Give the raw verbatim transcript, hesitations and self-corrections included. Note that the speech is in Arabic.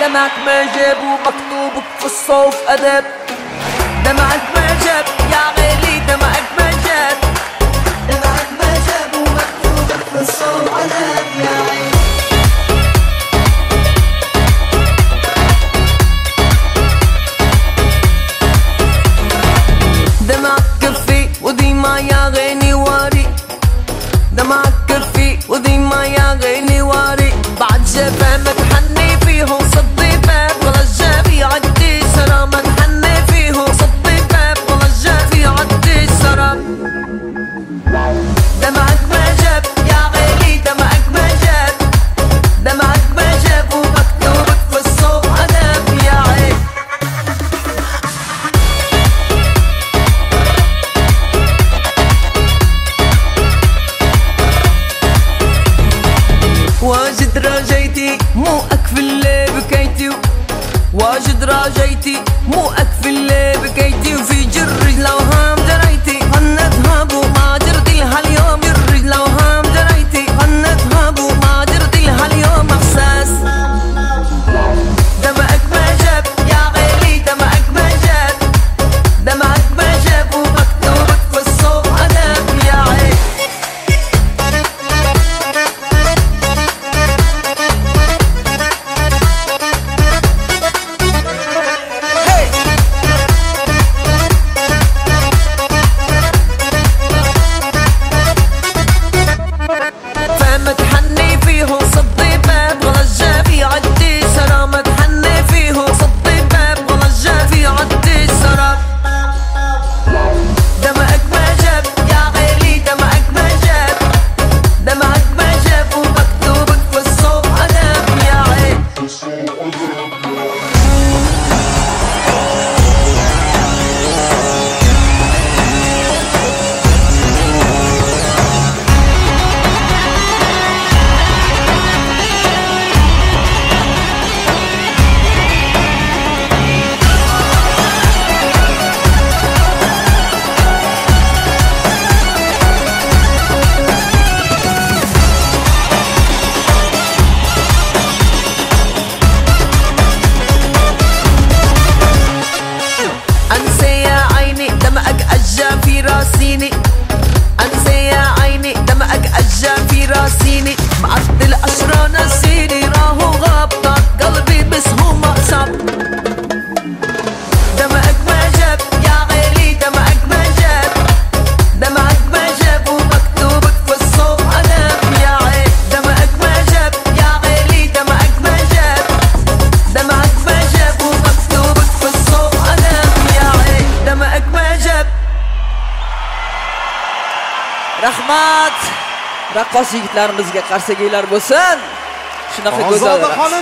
دمعك ما جاب ومكتوبك في الصوف أدب. دمعك ما جاب يا غالي دمعك ما جاب. دمعك ما جاب ومكتوبك في الصوف أدب يا عين. دمعك كفي وديما يا غني واري. دمعك كفي وديما يا غني واري. بعد جفا ما تحني فيهم صدي باب ولا الجافي عدي سرى. ما تحني فيهم صدي باب ولا الجافي عدي سرى. دمعك ما جاب يا غالي دمعك ما جاب. دمعك ما جاب ومكتوبك في الصوف أدب يا عين. واجد راجيتي مو أكفي اللي بكيتي. واجد راجيتي مو أكفي اللي بكيتي. وفي جرج لو هام جريتي هند هابو ما جرتي لها اليوم. جرج لو هام جريتي هند هابو ما جرتي لها اليوم إحساس. دمعك ما جاب يا غالي دمعك ما جاب. دمعك ما جاب ومكتوبك في الصوف أدب يا عين. فما تحني فيهم صدي باب ولا الجافي عدي سرى. ما تحني فيهم صدي باب ولا الجافي عدي سرى. دمعك ما جاب يا غالي دمعك ما جاب. دمعك ما جاب ومكتوبك في الصوف أدب يا عين. أنسى يا عيني دمعك أجا في راسيني. أنسى يا عيني دمعك أجا في راسيني. معدل أشرى نسيني راهو غابطك قلبي بس هو ما صاب. دمعك ما جاب يا غالي دمعك ما جاب. دمعك ما جاب ومكتوبك في الصوف أدب يا عين. دمعك ما جاب يا غالي دمعك ما جاب. دمعك ما جاب ومكتوبك في الصوف أدب يا عين. دمعك ما جاب. Rahmat. Raqqos yigitlarimizga qarshi kelinglar bo'lsin. Shunaqa go'zal.